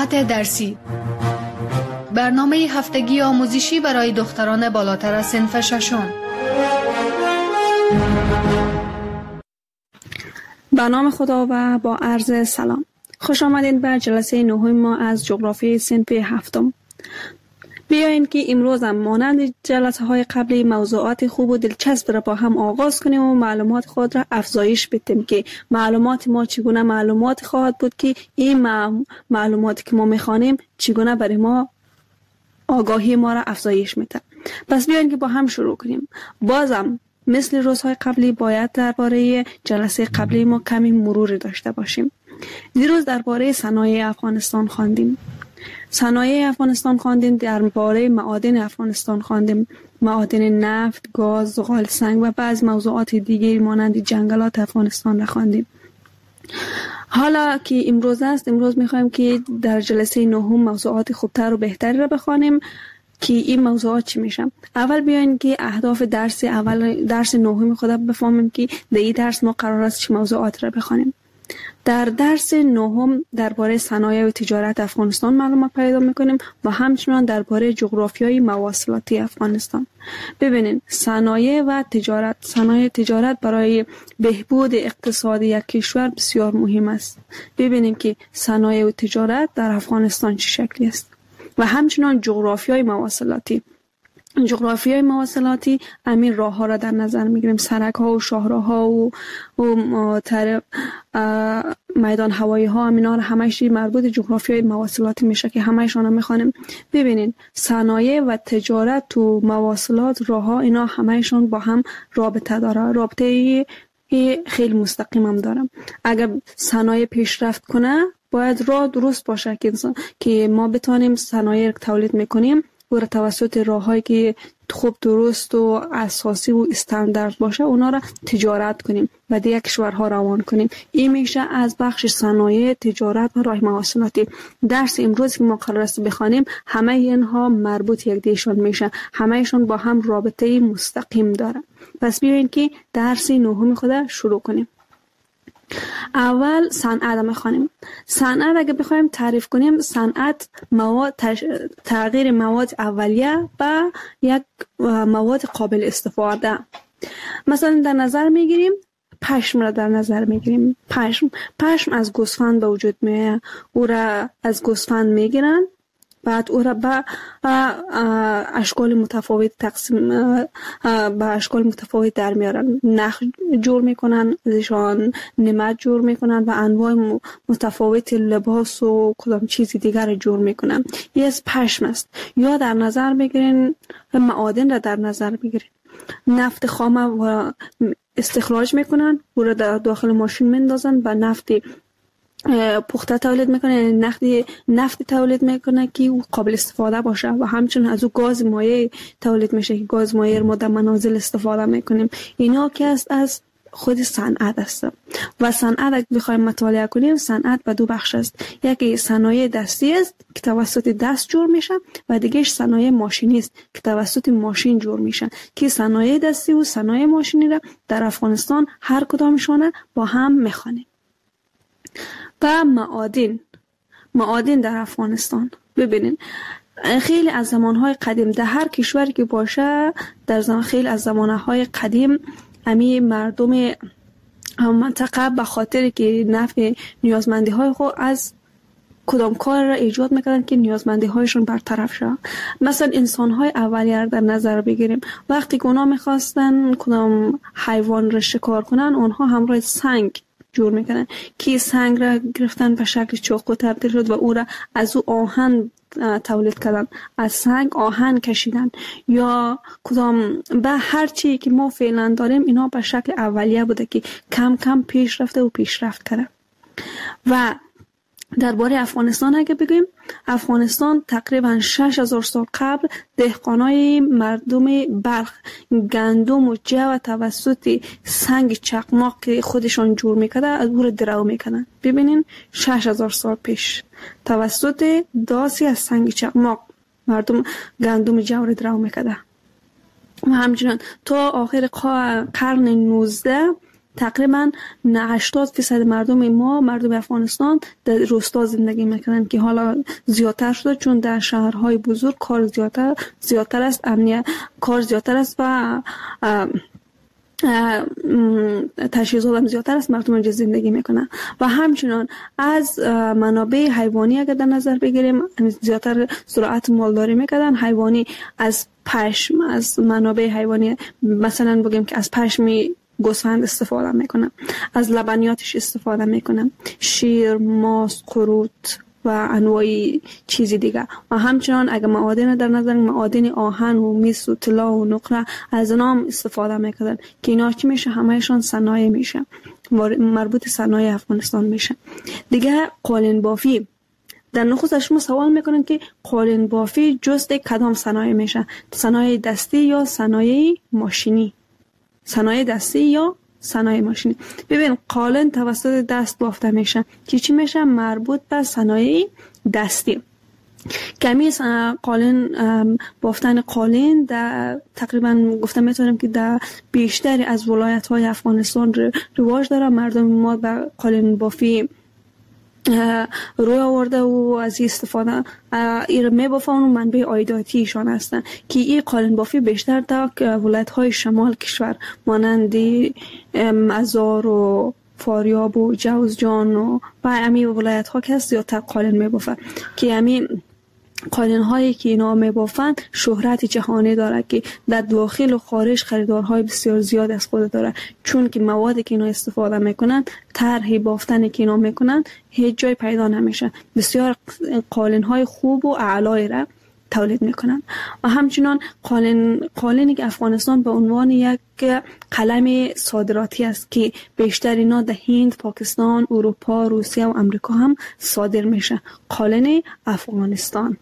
ساعت درسی، برنامه هفتگی آموزشی برای دختران بالاتر از صنف ششم. به نام خدا و با عرض سلام. خوش آمدید به جلسه نهم ما از جغرافی صنف هفتم. بیایید که امروز هم مانند جلسه های قبلی موضوعات خوب و دلچسب را با هم آغاز کنیم و معلومات خود را افزایش بدیم که معلومات ما چگونه معلومات خواهد بود که این معلوماتی که ما میخوانیم چگونه برای ما آگاهی ما را افزایش میده. پس بیایید که با هم شروع کنیم. بازم مثل روزهای قبلی باید درباره جلسه قبلی ما کمی مروری داشته باشیم. دیروز درباره صنایع افغانستان خواندیم. درباره معادن افغانستان خواندیم. معادن نفت، گاز، زغال سنگ و بعض موضوعات دیگه مانند جنگلات افغانستان را خواندیم. حالا که امروز است، امروز میخوایم که در جلسه نهم موضوعات خوبتر و بهتری را بخوانیم که این موضوعات چی میشن. اول بیاین که اهداف درس نهم خود بفهمیم که در این درس ما قرار است چه موضوعات را بخوانیم. در درس نهم درباره صنایع و تجارت افغانستان معلومات پیدا میکنیم و همچنان درباره جغرافیای مواصلاتی افغانستان. ببینید صنایع و تجارت برای بهبود اقتصادی یک کشور بسیار مهم است. ببینیم که صنایع و تجارت در افغانستان چه شکلی است و همچنان جغرافیای مواصلاتی همین راه ها را در نظر میگیریم، سرک ها و شاهراه ها و میدان هوایی ها، همینا همش مربوط جغرافیای مواصلاتی میشه که همشون میخوانیم. ببینید صنایع و تجارت و مواصلات، راه ها، اینا همشون با هم رابطه داره، رابطه خیلی مستقیم هم داره. اگر صنایع پیشرفت کنه باید راه درست باشه که ما بتونیم صنایع تولید میکنیم و توسط راه‌هایی که خوب، درست و اساسی و استاندارد باشه اونا را تجارت کنیم و دیگه کشورها روان کنیم. این میشه از بخش صنایع، تجارت و راه مواصلاتی. درس امروز که ما قرار است بخوانیم همه اینها مربوط یک دیشان میشه، همهشون با هم رابطه مستقیم داره. پس بیاین که درس نهم خود شروع کنیم. اول صنعت میخوانیم. صنعت اگه بخوایم تعریف کنیم، صنعت تغییر مواد اولیه به یک مواد قابل استفاده. مثلا در نظر میگیریم پشم را در نظر میگیریم. پشم از گوسفند به وجود میاد، او را از گوسفند میگیرن، بعد او را به اشکال متفاوت به اشکال متفاوت در میارن. نخ جور میکنن، ازشان نمد جور میکنن و انواع متفاوت لباس و کدام چیزی دیگر جور میکنن. این از پشم است. یا در نظر بگیرین معادن را در نظر بگیرین. نفت خام و استخراج میکنن، او را در داخل ماشین میندازن و نفت پخته تولید میکنه، نفت تولید میکنه که او قابل استفاده باشه و همچنین از او گاز مایع تولید میشه که گاز مایع ما در منازل استفاده میکنیم. اینا که از خود صنعت است. و صنعت اگه بخوایم مطالعه کنیم، صنعت به دو بخش است. یکی صنایع دستی است که توسط دست جور میشه و دیگهش صنایع ماشینی است که توسط ماشین جور میشه. که صنایع دستی و صنایع ماشینی را در افغانستان هر کدامشون با هم میخوانیم. و معادن در افغانستان. ببینین خیلی از زمانهای قدیم در هر کشوری که باشه، خیلی از زمانهای قدیم امی مردم منطقه به خاطر که نفع نیازمندی های خود از کدام کار را ایجاد میکردن که نیازمندی هایشون برطرف شد. مثلا انسان های اولیه را در نظر بگیریم، وقتی که اونا میخواستن کدام حیوان را شکار کنن، اونها همراه سنگ جور میکنن که سنگ را گرفتن به شکل چاقو تبدیل شد و او را از او آهن تولید کردن، از سنگ آهن کشیدن. یا کدام به هر چی که ما فعلا داریم اینا به شکل اولیه بوده که کم کم پیشرفت کرده. و درباره افغانستان اگه بگویم، افغانستان تقریبا 6000 سال قبل دهقانای مردم بلخ گندم و جو توسط سنگ چقماق که خودشان جور میکرده از او را درو میکنن. ببینین 6000 سال پیش توسط داسی از سنگ چقماق مردم گندم جو را درو میکرده. و همچنان تا آخر قرن 19 تقریبا 80% مردم ما، مردم افغانستان، در روستا زندگی میکنن که حالا زیادتر شده چون در شهرهای بزرگ کار زیادتر است، امنیت کار زیادتر است و تجهیزات هم زیادتر است، مردم اینجا زندگی میکنن. و همچنان از منابع حیوانی اگر در نظر بگیریم، زیادتر زراعت مالداری میکردن. حیوانی از پشم، از منابع حیوانی مثلا بگیم که از پشم گوسفند استفاده میکنن، از لبنیاتش استفاده میکنن، شیر، ماست، قروت و انواع چیزی دیگه. و همچنان اگر معادن در نظر، معادن آهن و مس و طلا و نقره، از اینا هم استفاده میکنن که اینا چی میشه؟ همهشون صنایع میشه، مربوط صنایع افغانستان میشه. دیگه قالین بافی، در نخست شما سوال میکنن که قالین بافی جزء کدام صنایع میشه؟ صنایع دستی یا صنایع ماشینی؟ صنایع دستی یا صنایع ماشینی. ببین قالین توسط دست بافته میشه که چی میشه؟ مربوط به صنایع دستی. کمی قالین، بافتن قالین در تقریبا گفته میتونم که در بیشتری از ولایت های افغانستان رواج داره. مردم ما به قالین بافی روی آورده و از استفاده ایر میبافن و منبع عایداتیشان هستن که این قالین بافی بیشتر در ولایت های شمال کشور مانند مزار و فاریاب و جوزجان و امی ولایت ها که زیادتر قالین میبافن که امی قالین هایی که اینا میبافن شهرت جهانی داره که در داخل و خارج خریدارهای بسیار زیاد از خود داره، چون که موادی که اینا استفاده میکنن، طرح بافتنی که اینا میکنن هیچ جای پیدا نمیشه. بسیار قالین های خوب و اعلای را تولید میکنن. و همچنان قالینی که افغانستان به عنوان یک قلم صادراتی است که بیشتر اینا در هند، پاکستان، اروپا، روسیه و امریکا هم صادر میشه. قالین افغانستان.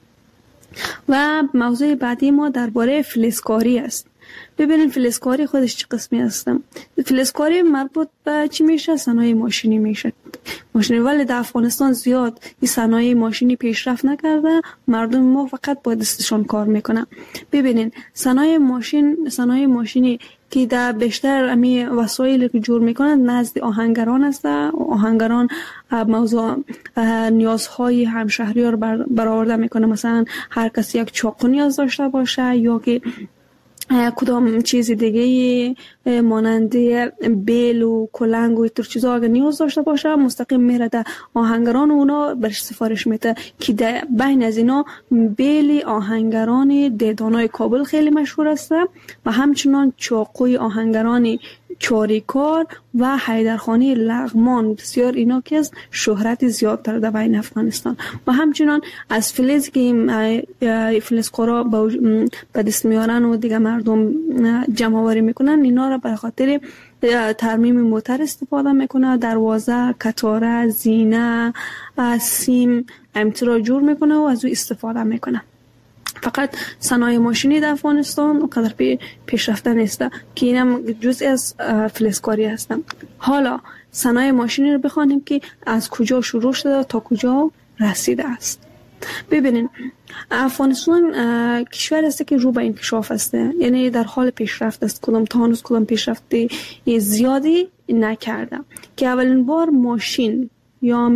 و موضوع بعدی ما درباره فلزکاری است. ببینید فلزکاری خودش چه قسمی هستم. فلزکاری مربوط به چی میشه؟ صنایع ماشینی میشه. ولی در افغانستان زیاد این صنایع ماشینی پیشرفت نکرده، مردم ما فقط با دستشان کار میکنن. ببینید صنایع ماشینی که در بیشتر امی وسایلی که جور میکنن نزد آهنگران است. آهنگران موضوع نیازهای همشهریار برآورده میکنه. مثلا هر کسی یک چاقو نیاز داشته باشه یا که کدام چیز دیگه مانند بیل و کلنگ و اینطور چیزا اگر نیاز داشته باشه مستقیم میره در آهنگران و اونا برش سفارش میده که در بین از اینا بیل آهنگران دیدانای کابل خیلی مشهور است و همچنان چاقوی آهنگران چاریکار و حیدرخانی لغمان، بسیار اینا که از شهرت زیاد در بین افغانستان. و همچنان از فلز که فلزکارا به دست میارن و دیگه مردم جمع آوری میکنن، اینا را به خاطر ترمیم موتر استفاده میکنه. دروازه، کتاره، زینه، سیم امترا جور میکنه و از او استفاده میکنه. فقط صنایع ماشینی در افغانستان اونقدر پیشرفته نیست که اینم جزئی از فلزکاری هستن. حالا صنایع ماشینی رو بخوانیم که از کجا شروع شده تا کجا رسیده است. ببینین افغانستان کشور است که رو به انکشاف است، یعنی در حال پیشرفت است. کدام پیشرفتی زیادی نکرده که اولین بار ماشین یا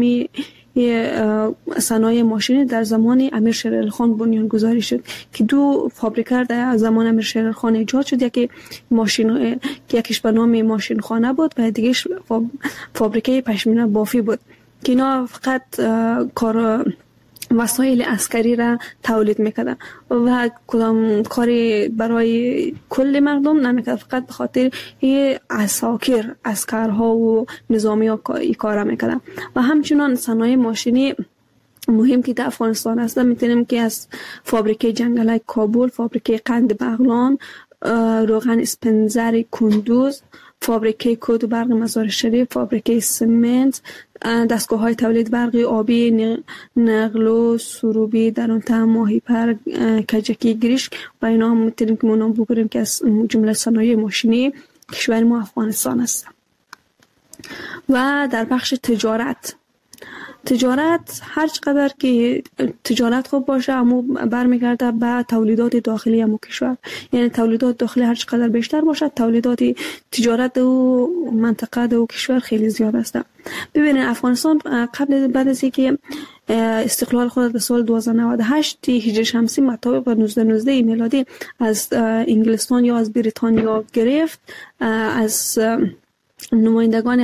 صنایع ماشینی در زمان امیر شیر علی خان بنیان گذاری شد که دو فابریکه در زمان امیر شیر علی خان ایجاد شد. یکیش به نام ماشین خانه بود و دیگهش فابریکه پشمینه بافی بود که اینا فقط کار وسایل عسکری را تولید میکردن و کدام کاری برای کل مردم نمیکرد، فقط به خاطر عسکرها و نظامی ها کار میکردن. و همچنان صنایع ماشینی مهم که در افغانستان هست میتونیم که از فابریکه جنگلک کابل، فابریکه قند بغلان، روغن اسپنزر کندوز، فابریکه کود و برق مزار شریف، فابریکه سمنت، دستگاه های تولید برق آبی نقل و سروبی در اون تهم ماهیپر، کجکی، گریشک و اینا هم میتونیم که منام بگیریم که از جمله صنایع ماشینی کشور ما افغانستان است. و در بخش تجارت تجارت هر چقدر که تجارت خوب باشه اما برمیگرده به تولیدات داخلی همون کشور. یعنی تولیدات داخلی هر چقدر بیشتر باشه تولیدات تجارت و منطقه و کشور خیلی زیاد است. ببینید افغانستان بعد از اینکه استقلال خود در سال 1298 هجری شمسی مطابق با 1919 میلادی از انگلستان یا از بریتانیا گرفت، از نمایندگان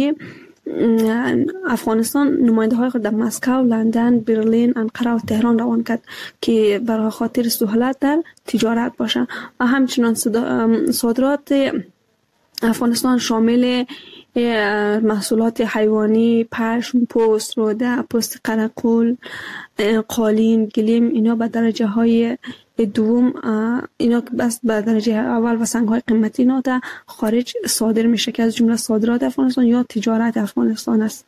افغانستان نماینده های خود در مسکو، لندن، برلین، انقره و تهران روان کرد که برای خاطر سهولت در تجارت باشه. و همچنان صادرات افغانستان شامل محصولات حیوانی، پشم، پوست، روده، پوست قرقل، قالین، گلیم، اینا به درجه های دوم، اینا بس به درجه اول و سنگ های قیمتی اینا در خارج صادر میشه که از جمله صادرات افغانستان یا تجارت افغانستان است.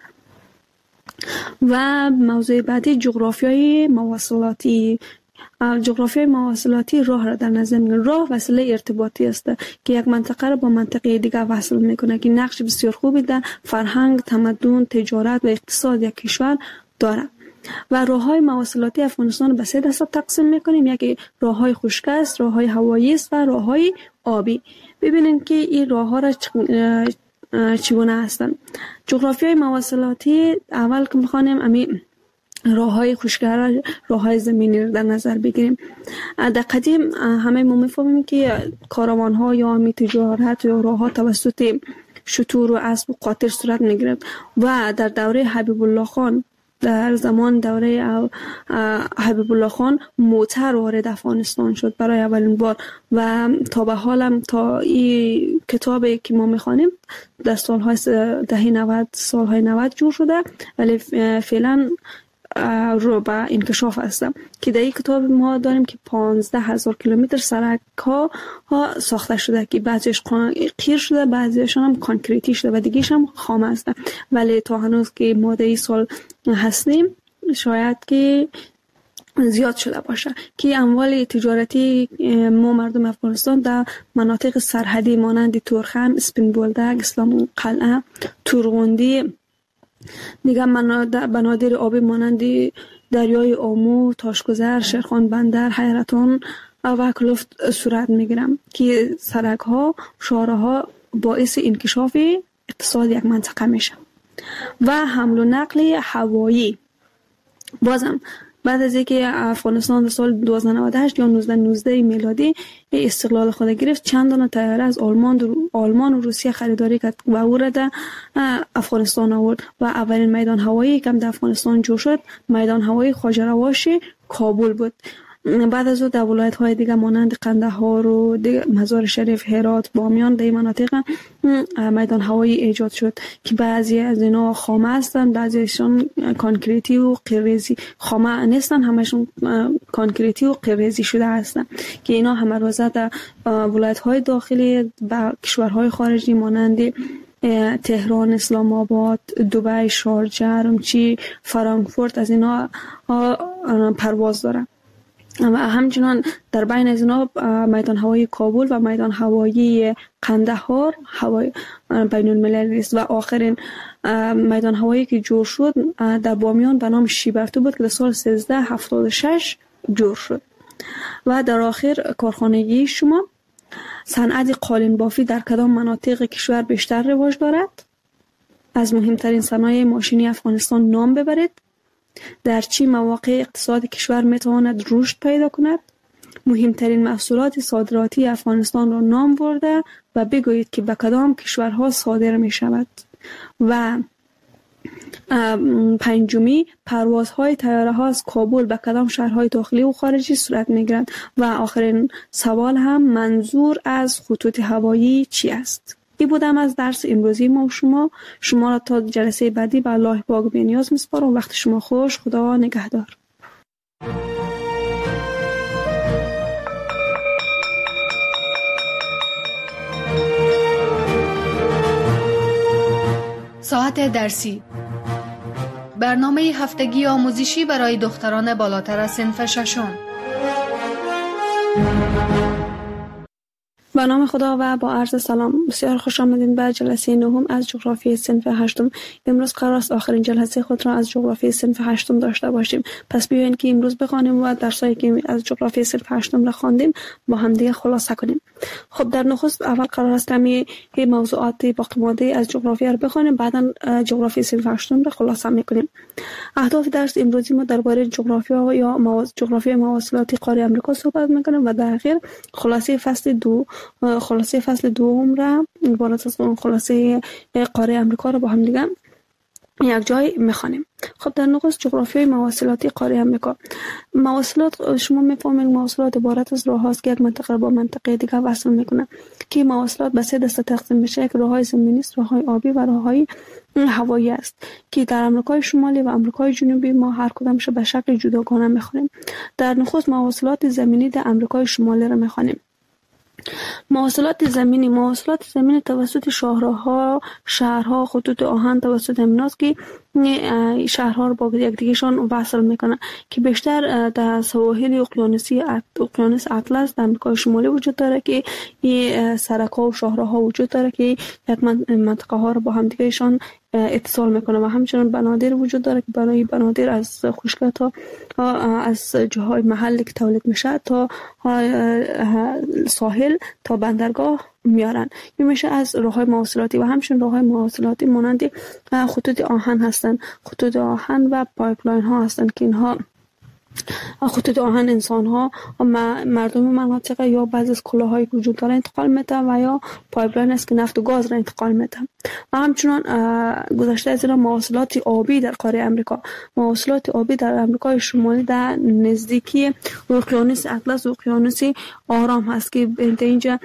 و موضوع بعدی جغرافیای مواصلاتی. جغرافیای مواصلاتی راه را در نظر میگیره. راه وسیله ارتباطی است که یک منطقه را با منطقه دیگر وصل میکنه که نقش بسیار خوبی در فرهنگ، تمدن، تجارت و اقتصاد یک کشور داره. و راههای مواصلاتی افغانستان به 3 دسته تقسیم میکنیم. یکی راههای خشک است، راههای هوایی است و راههای آبی. ببینید که این راهها را چگونه هستند. جغرافیای مواصلاتی اول که میخوانیم امی راههای خشک، راههای زمینی رو در نظر بگیریم. در قدیم همه ما میفهمیم که کاروان‌ها یا امی تجارت یا راهها توسط شتور و اسب و قاطر صورت میگرفت و در دوره حبیب الله خان، در زمان دوره حبیب الله خان موتر وارد افغانستان شد برای اولین بار و تا به حالم تا این کتابی که ما میخوانیم در سالهای دهه 90 سالهای 90 جور شده، ولی فعلا رو به انکشاف هستم که در این کتاب ما داریم که 15,000 کیلومتر سرک ها ساخته شده که بعضیش قیر شده، بعضیش هم کانکریتی شده و دیگهش هم خام است. ولی تا هنوز که ما در این سال هستیم شاید که زیاد شده باشه که اموال تجارتی ما مردم افغانستان در مناطق سرحدی مانند تورخم، اسپین بولدک، اسلام قلعه، تورغوندی، دیگه بنادر آبی مانند دریای آمو، تاشگذر، شیرخان بندر، حیرتان و کلفت صورت میگیرم که سرک ها، شهرها ها باعث انکشاف اقتصاد یک منطقه میشه. و حمل و نقل هوایی بازم بعد از اینکه افغانستان در سال 1298 یا 1919 میلادی استقلال خود گرفت، چند دانه طیاره از آلمان و روسیه خریداری کرد و او را در افغانستان آورد و اولین میدان هوایی که در افغانستان جوش شد میدان هوایی خواجه رواش کابل بود. بعد از او در ولایت‌های دیگه مانند قندهار و مزار شریف، هرات، بامیان در مناطق میدان هوایی ایجاد شد که بعضی از اینا خامه هستند، بعضیشون کانکریتی و قیریزی. خامه نیستن، همشون کانکریتی و قیریزی شده هستند که اینا همه روزه در ولایت‌های داخلی و کشورهای خارجی مانند تهران، اسلام آباد، دبی، شارجه، رمچی، فرانکفورت از اینا پرواز داره. و همچنان در بین از اینا میدان هوایی کابل و میدان هوایی قندهار هوای بین المللی است. و آخرین میدان هوایی که جور شد در بامیان به نام شیبرتو بود که در سال 1376 جور شد. و در آخر کارخانگی شما، صنعت قالین بافی در کدام مناطق کشور بیشتر رواج دارد؟ از مهمترین صنایع ماشینی افغانستان نام ببرید. در چه مواقع اقتصاد کشور میتواند رشد پیدا کند؟ مهمترین محصولات صادراتی افغانستان را نام برده و بگویید که به کدام کشورها صادر می شود. و پنجمی، پروازهای طیاره ها از کابل به کدام شهرهای داخلی و خارجی صورت می گیرند؟ و آخرین سوال هم، منظور از خطوط هوایی چی است؟ این بودم از درس امروزی ما و شما را تا جلسه بعدی به الله پاک بی‌نیاز میسپارم. وقت شما خوش. خدا نگهدار. ساعت درسی، برنامه هفتگی آموزشی برای دختران بالاتر از صنف ششم. به نام خدا و با عرض سلام، بسیار خوش آمدین به جلسه نهم از جغرافی صنف هشتم. امروز قرار است آخرین جلسه خود را از جغرافی صنف هشتم داشته باشیم. پس بیاین که امروز بخوانیم و درسایی که از جغرافی صنف هشتم را خواندیم با هم دیگه خلاصه کنیم. خب در نخست اول قرار است کمی موضوعات باقی مانده از جغرافی را بخوانیم، بعدا جغرافی صنف هشتم را خلاصه میکنیم. اهداف درس امروزی ما درباره جغرافیا یا جغرافی مواصلاتی قاره آمریکا صحبت میکنیم و در اخیر خلاصه فصل دوم را عبارت از خلاصه قاره آمریکا را با هم دیگه یک جای میخوانیم. خب در نخست جغرافیای مواصلاتی قاره آمریکا. مواصلات، شما میفهمید مواصلات عبارت از راه هاست که یک منطقه با منطقه دیگه وصل میکنه، که مواصلات به 3 دسته تقسیم میشه، که راههای زمینی است، راههای آبی و راههای هوایی است، که در آمریکای شمالی و آمریکای جنوبی ما هر کدامش به شکل جداگانه میخوانیم. در نخست مواصلات زمینی در آمریکای شمالی را میخوانیم. مواصلات زمینی توسط شاهراها، شهرها، خطوط آهن توسط امناست که شهرها رو با یکدیگه‌شان وصل میکنه، که بیشتر در سواحل اقیانوس اطلس در آمریکای شمالی وجود داره، که این سرک‌ها و شاهراها وجود داره که یک منطقه ها رو با هم دیگه‌شان اتصال میکنه، و همچنین بنادر وجود داره که برای بنادر از خشکی تا از جاهای محلی که تولید میشه تا ساحل تا بندرگاه میارن. این میشه از راههای مواصلاتی. و همچنین راههای مواصلاتی مانند خطوط آهن هستند، خطوط آهن و پایپلاین ها هستند، که اینها خطوط آهن انسان ها مردم مناطق یا بعضی از کلاهایی که وجود داره انتقال میده، و یا پایپلاین است که نفت و گاز را انتقال میده. و همچنان گذشته از این مواصلات آبی در قاره آمریکا. مواصلات آبی در آمریکای شمالی در نزدیکی اقیانوس اطلس و اقیانوس آرام هست، که اینجا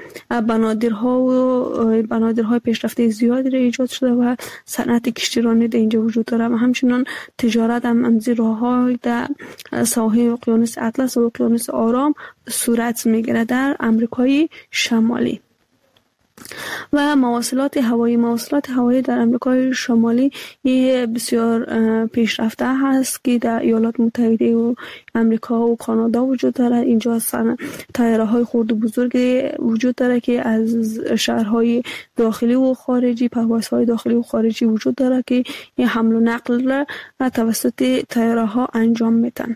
بنادرهای پیشرفته زیادی را ایجاد شده و صنعت کشتیرانی در اینجا وجود داره، و همچنان تجارت هم از راه‌های در ساحل اقیانوس اطلس و اقیانوس آرام صورت میگیره در آمریکای شمالی. و مواصلات هوایی در آمریکای شمالی بسیار پیشرفته هست، که در ایالات متحده و آمریکا و کانادا وجود داره. اینجا طیاره‌های خرد و بزرگ وجود داره که از شهرهای داخلی و خارجی، پروازهای داخلی و خارجی وجود داره، که این حمل و نقل را توسط طیاره‌ها انجام میدن.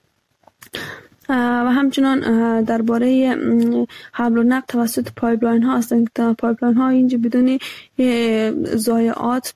و همچنان درباره حمل و نقل توسط پایپلاین ها هستند، که پایپلاین ها اینجا بدون ضایعات،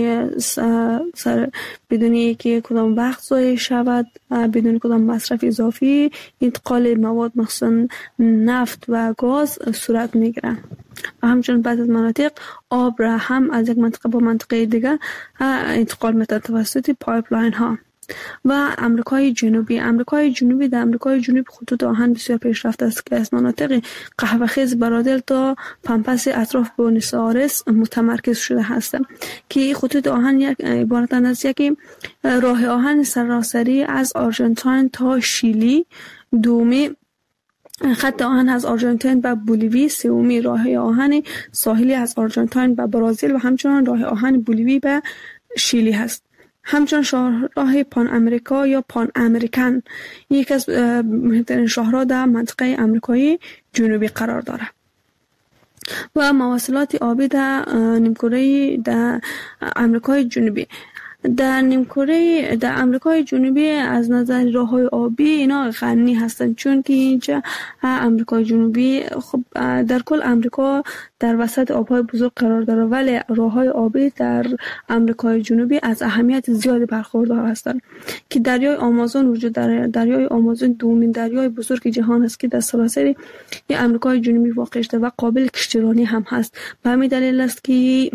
بدون که کدام وقت ضایع شود، بدون کدام مصرف اضافی انتقال مواد مخصوصا نفت و گاز صورت میگیره. و همچنین بعضی از مناطق آب را هم از یک منطقه با منطقه دیگر انتقال میده توسط پایپلاین ها. و آمریکای جنوبی در آمریکای جنوبی خطوط آهن بسیار پیشرفته است، که از مناطق قهوه‌خیز برادل تا پامپاس اطراف بوئنوس آیرس متمرکز شده هستند، که خطوط آهن عبارت از یک راه آهن سراسری از آرژانتین تا شیلی، دومی خط آهن از آرژانتین به بولیوی، سومی راه آهن ساحلی از آرژانتین به برزیل، و همچنین راه آهن بولیوی به شیلی هست. همچنین شاهراه پان امریکا یا پان امریکن یک از مهمترین شاهراه در منطقه آمریکای جنوبی قرار داره. و مواصلات آبی در نیمکره در آمریکای جنوبی. در آمریکای جنوبی از نظر راههای آبی اینا غنی هستند، چون که اینجا آمریکای جنوبی، خب در کل آمریکا در وسط آبهای بزرگ قرار داره، ولی راههای آبی در آمریکای جنوبی از اهمیت زیادی برخوردار هستند، که دریای آمازون وجود داره. دریای آمازون دومین دریای بزرگ جهان است، که در سراسر آمریکای جنوبی واقع شده و قابل کشتیرانی هم هست. به همین دلیل است که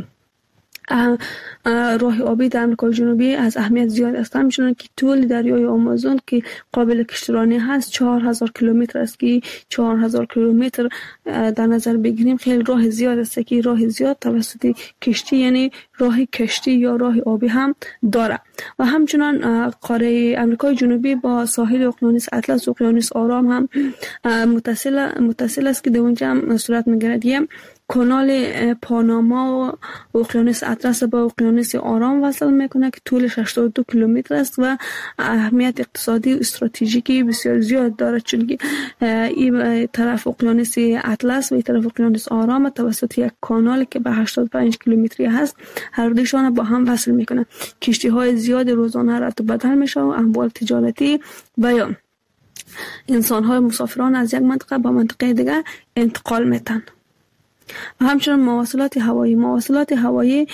راه آبی در آمریکای جنوبی از اهمیت زیاد است. همچنان که طول دریای آمازون که قابل کشتیرانی هست 4000 کیلومتر است، که 4000 کیلومتر در نظر بگیریم خیلی راه زیاد است، که راه زیاد توسط کشتی یعنی راه کشتی یا راه آبی هم داره. و همچنان قاره آمریکای جنوبی با ساحل اقیانوس اطلس و اقیانوس آرام هم متصل است، که در اونجا هم صورت میگیرد. کانال پاناما و اقیانوس اطلس با اقیانوس آرام وصل میکنه که طولش 82 کیلومتر است و اهمیت اقتصادی و استراتژیکی بسیار زیاد داره، چون که این طرف اقیانوس اطلس و این طرف اقیانوس آرام توسط یک کانال که به 85 کیلومتری هست هر دوشان با هم وصل میکنه. کشتی های زیاد روزانه رفت و بدل میشه و اموال تجارتی و یا انسان های مسافران از یک منطقه به منطقه دیگر انتقال میتن. و همچنین مواصلات هوایی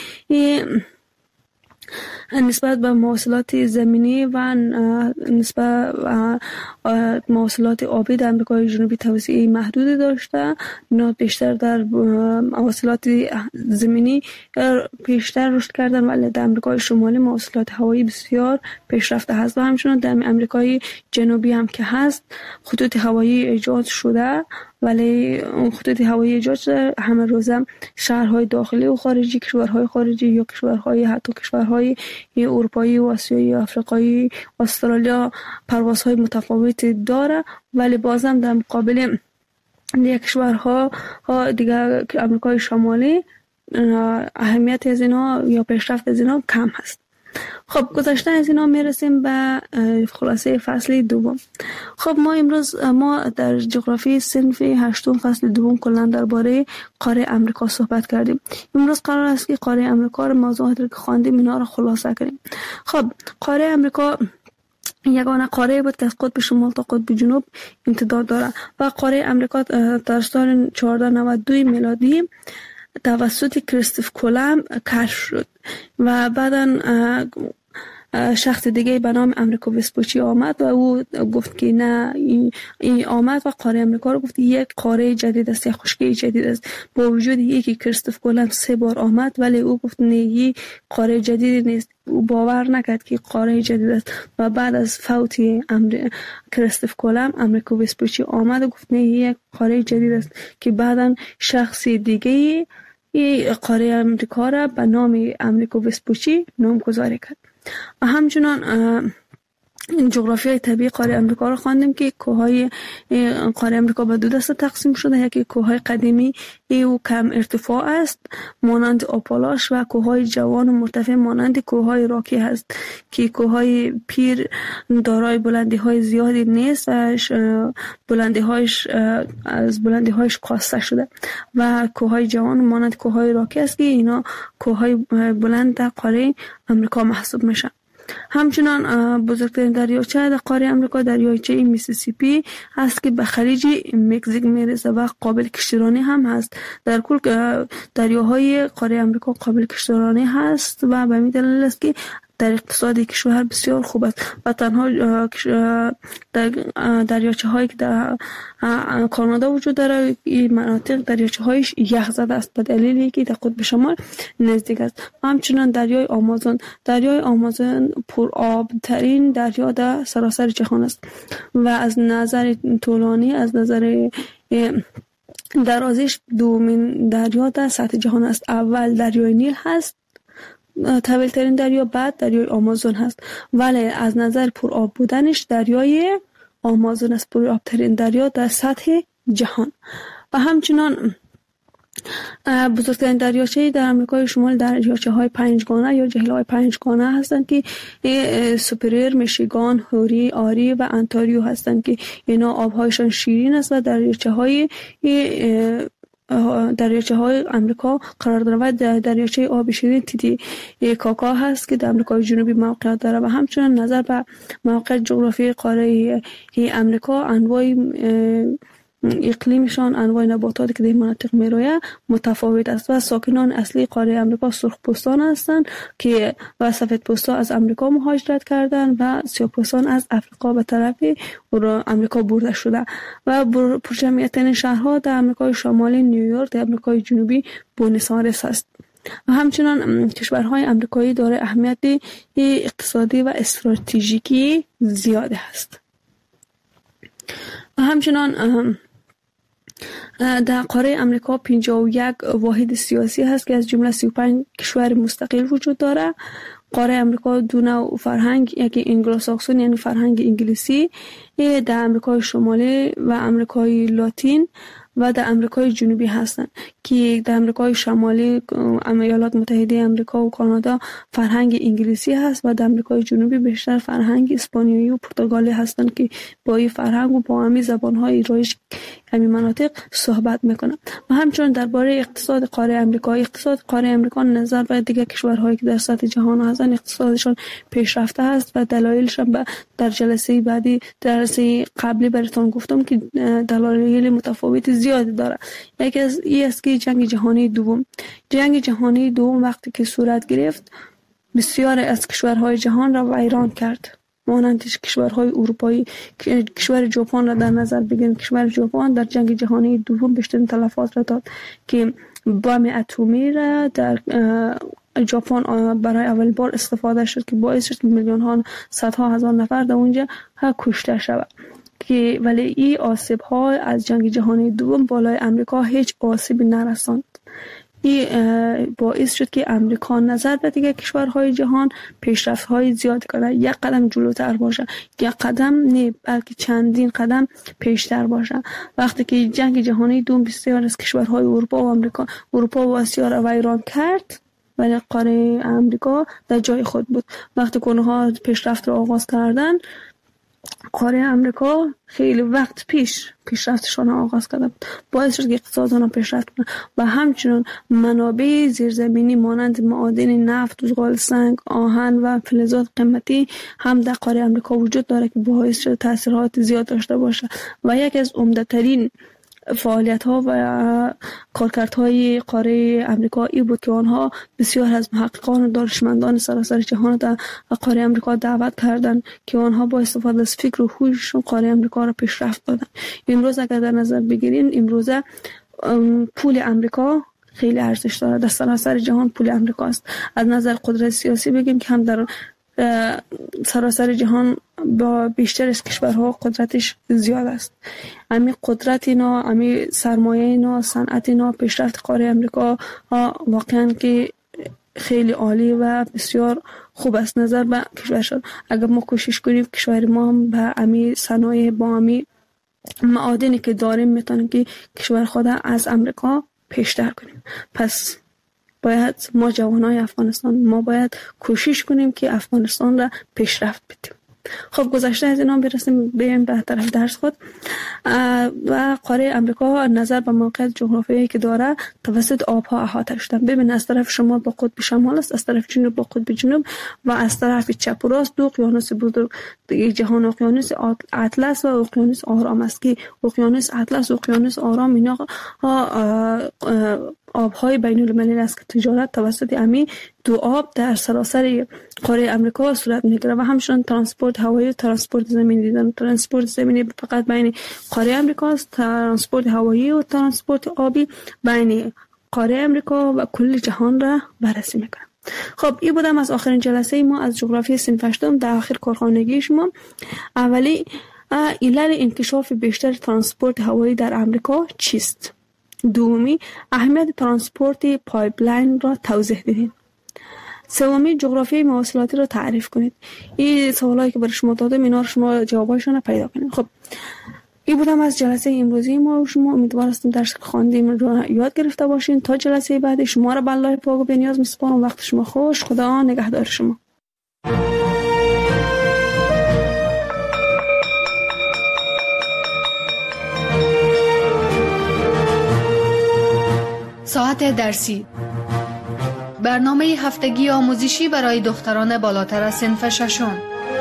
نسبت به مواصلات زمینی و نسبت مواصلات آبی در آمریکای جنوبی توسعه محدودی داشته. اینا بیشتر در مواصلات زمینی بیشتر رشد کردن، ولی در آمریکای شمالی مواصلات هوایی بسیار پیشرفته هست. و همچنین در آمریکای جنوبی هم که هست خطوط هوایی ایجاد شده، ولی اون خطوط هوایی ایجاد شده همه روزه شهرهای داخلی و خارجی، کشورهای خارجی یا کشورهای حتی کشورهای اروپایی و آسیایی، آفریقایی، استرالیا پروازهای متفاوتی داره، ولی بازم در مقابل دیگر کشورها دیگر آمریکای شمالی اهمیت از اینا یا پیشرفت از اینا کم هست. خب گذشته از اینا میرسیم به خلاصه فصل دوم. خب ما امروز در جغرافی صنف 8 فصل دوم کلا درباره قاره آمریکا صحبت کردیم. امروز قرار است که قاره آمریکا رو موضوعاتی که خواندیم اینا رو خلاصه کنیم. خب قاره آمریکا یگانه قاره بود که از قطب شمال تا قطب جنوب امتداد داره و قاره آمریکا در سال 1492 میلادی توسط کریستوف کولوم کشف شد و بعداً شخص دیگه به نام امریکو وسپوچی آمد و او گفت که نه این آمد و قاره امریکا رو گفت یک قاره جدید است، یک خشکی جدید است. با وجود یکی کریستوف کولوم 3 بار آمد ولی او گفت نه این قاره جدید نیست. او باور نکرد که قاره جدید است و بعد از فوت کریستوف کولوم امریکو وسپوچی آمد و گفت نه یک قاره جدید است که بعداً شخص دیگه این قاره امریکا را به نام امریکو وسپوچی نامگذاری کرد. و همچنان جغرافیای طبیعی قاره امریکا رو خواندیم که کوههای قاره امریکا به 2 دسته تقسیم شده. یکی کوههای قدیمی و کم ارتفاع است مانند آپالاش و کوههای جوان و مرتفع مانند کوههای راکی هست که کوههای پیر دارای بلندی های زیادی نیست و از بلندی هایش کاسته شده و کوههای جوان مانند کوههای راکی است که اینا کوههای بلند در قاره امریکا محسوب میشن. همچنان بزرگترین دریاچه در قاره امریکا دریاچه میسیسیپی هست که به خلیج مکزیک میرسه و قابل کشتیرانی هم هست. در کل دریاهای قاره امریکا قابل کشتیرانی هست و به این دلیل است که در اقتصاد کشور بسیار خوب است و تنها دریاچه هایی که در کانادا وجود داره این مناطق دریاچه هایش یخ زده است به دلیلی که در قطب شمال نزدیک است. همچنان دریای آمازون پر آب ترین دریا در سراسر جهان است و از نظر طولانی از نظر درازیش دومین دریا در سطح جهان است. اول دریای نیل هست طویل ترین دریا، بعد دریای آمازون هست، ولی از نظر پر آب بودنش دریای آمازون است پر آب ترین دریا در سطح جهان. و همچنان بزرگترین دریاچه در آمریکای شمال دریاچه های 5 گانه یا جهیل های 5 گانه هستند که سوپریر، میشیگان، هوری، آری و انتاریو هستند که اینا آبهایشان شیرین است و دریاچه های امریکا قرار داره و دریاچه آب شیرین تیتی کاکا هست که در آمریکای جنوبی موقعیت داره. و همچنین نظر به موقع جغرافی قاره امریکا انواع اقلیمشان انواع نباتاتی که در مناطق میرویه متفاوت است و ساکنان اصلی قاره امریکا سرخپوستان هستند که و سفیدپوستا از امریکا مهاجرت کردند و سیاه‌پوستان از افریقا به طرف امریکا برده شده و پرجمعیت شهرها در آمریکای شمالی نیویورک، در آمریکای جنوبی بوئنوس آیرس است. و همچنان کشورهای آمریکایی دارای اهمیت اقتصادی و استراتژیکی زیاد است. و همچنان در قاره امریکا 51 واحد سیاسی هست که از جمله 35 کشور مستقل وجود داره. قاره امریکا دو نوع فرهنگ، یکی انگلوساکسون یعنی فرهنگ انگلیسی در امریکای شمالی و امریکای لاتین و در امریکای جنوبی هستند که در امریکای شمالی ایالات متحده امریکا و کانادا فرهنگ انگلیسی هست و در امریکای جنوبی بیشتر فرهنگ اسپانیایی و پرتغالی هستند که با این فرهنگ و با همین زبان‌های رایج همین مناطق صحبت میکنن. و همچنین درباره اقتصاد قاره امریکا، اقتصاد قاره امریکا نظر به دیگر کشورهایی که در سطح جهان هستند اقتصادشون پیشرفته است و دلایلش در جلسه بعدی جلسه قبلی براتون گفتم که دلایل متفاوت زیادی داره. یکی از این است که جنگ جهانی دوم وقتی که صورت گرفت بسیار از کشورهای جهان را ویران کرد، مانند کشورهای اروپایی. کشور ژاپن را در نظر بگیریم، کشور ژاپن در جنگ جهانی دوم بیشترین تلفات را داد که بم اتمی را در ژاپن برای اول بار استفاده شد که باعث شد میلیون ها صدها هزار نفر در اونجا کشته شود. که ولی این آسیب ها از جنگ جهانی دوم بالای امریکا هیچ آسیبی نرساند. این باعث شد که امریکا نظر به دیگر کشورهای جهان پیشرفت های زیاد کنه، یک قدم جلوتر باشه، یک قدم نه بلکه چندین قدم پیشتر باشه. وقتی که جنگ جهانی دوم بسیار از کشورهای اروپا و آسیا را ویران کرد، ولی قاره امریکا در جای خود بود. وقتی که اونها پیشرفت را آغاز کردن، قاره امریکا خیلی وقت پیشرفتشان آغاز کرده بود، باعث شد که اقتصادشان پیشرفت کنه. و همچنین منابع زیرزمینی مانند معادن نفت، زغال سنگ، آهن و فلزات قیمتی هم در قاره امریکا وجود داره که باعث شده تاثیرات زیاد داشته باشه. و یکی از عمده‌ترین فعالیت ها و کارکردهای قاره امریکا ای بود که آنها بسیار از محققان و دانشمندان سراسر جهان در قاره امریکا دعوت کردند که آنها با استفاده از فکر و هوششون قاره امریکا را پیشرفت دادن. امروز اگر در نظر بگیریم، امروز پول امریکا خیلی ارزش داره، در سراسر جهان پول امریکا است. از نظر قدرت سیاسی بگیم که هم در سراسر جهان با بیشتر از کشورها قدرتش زیاد است. امی قدرت اینا، امی سرمایه اینا، صنعت اینا، پیشرفت قاره امریکا واقعا که خیلی عالی و بسیار خوب است نظر به کشورشان. اگر ما کوشش کنیم کشور ما هم به امی صنایع با امی معادنی که داریم میتونیم که کشور خود از امریکا پیشتر کنیم. پس باید ما جوانای افغانستان باید کوشش کنیم که افغانستان را پیشرفت بدیم. خب گذشته از اینا برسیم به طرف درس خود. و قاره امریکا نظر به موقعیت جغرافیایی که داره توسط آبها احاطه شده. ببین از طرف شمال با قطب شمال است، از طرف جنوب با قطب جنوب و از طرف چپ و راست دو اقیانوس بزرگ جهان، اقیانوس اطلس و اقیانوس آرام است که اقیانوس اطلس و اقیانوس آرام اینا آبهای بین المللی است که تجارت توسط امی دو آب در سراسر قاره امریکا صورت میگیره. و همچنین ترانسپورت هوایی و ترانسپورت زمینی دیدن. ترانسپورت زمینی فقط بین قاره امریکا است، ترانسپورت هوایی و ترانسپورت آبی بین قاره امریکا و کل جهان را بررسی میکنه. خب این بودم از آخرین جلسه ما از جغرافی صنف هشتم در آخر کارخانگی شما. اولی علل انکشاف بیشتر ترانسپورت هوایی در امریکا چیست؟ دومی اهمیت ترانسپورت پایپلاین را توضیح دهید. سومی جغرافیای مواصلاتی را تعریف کنید. این سوالایی که برای شما دادم اینا رو شما جوابایشون رو پیدا کنید. خب این بودم از جلسه امروزی ما و شما. امیدوار هستم درس خواندیم رو یاد گرفته باشین. تا جلسه بعد شما را به الله پاک و بی‌نیاز میسپارم. وقت شما خوش. خدا نگهدار شما. ساعت درسی، برنامه هفتگی آموزشی برای دختران بالاتر از صنف ششم.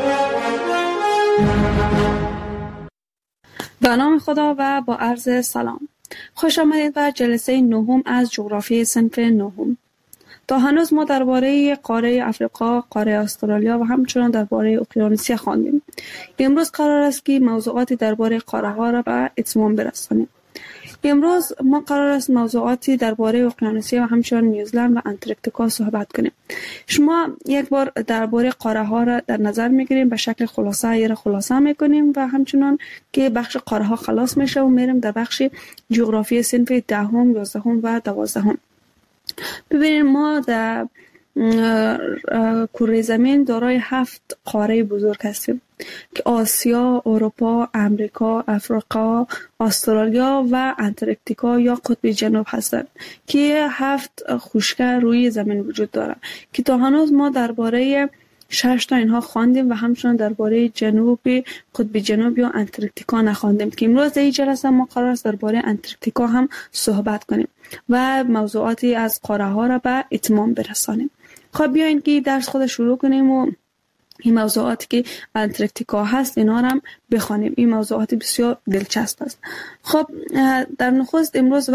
به نام خدا و با عرض سلام. خوش آمدید به جلسه نهم از جغرافی صنف نهم. تا هنوز ما درباره قاره افریقا، قاره استرالیا و همچنین درباره اقیانوسیه خواندیم. امروز قرار است که موضوعاتی درباره قاره ها را به اتمام برسانیم. امروز ما قرار است موضوعاتی درباره اقیانوسیه و همچنین نیوزلند و انتارکتیکا صحبت کنیم. شما یک بار درباره قاره ها را در نظر میگیریم، به شکل خلاصه میکنیم و همچنین که بخش قاره ها خلاص میشه و میریم در بخش جغرافی صنف 10، 11 و 12. ببینید ما در کره زمین دارای 7 قاره بزرگ هستیم. که آسیا، اروپا، امریکا، افریقا، استرالیا و انتارکتیکا یا قطب جنوب هستند که 7 خشکی روی زمین وجود دارند که تا هنوز ما درباره 6 تا اینها خواندیم و همچنان درباره قطب جنوب یا انتارکتیکا نخواندیم که امروز در این جلسه ما قرار است درباره انتارکتیکا هم صحبت کنیم و موضوعاتی از قاره ها را به اتمام برسانیم. خب بیاین که درس خود شروع کنیم و این موضوعاتی که انتارکتیکا هست اینا هم بخوانیم. این موضوعات بسیار دلچسب است. خب در نخست امروز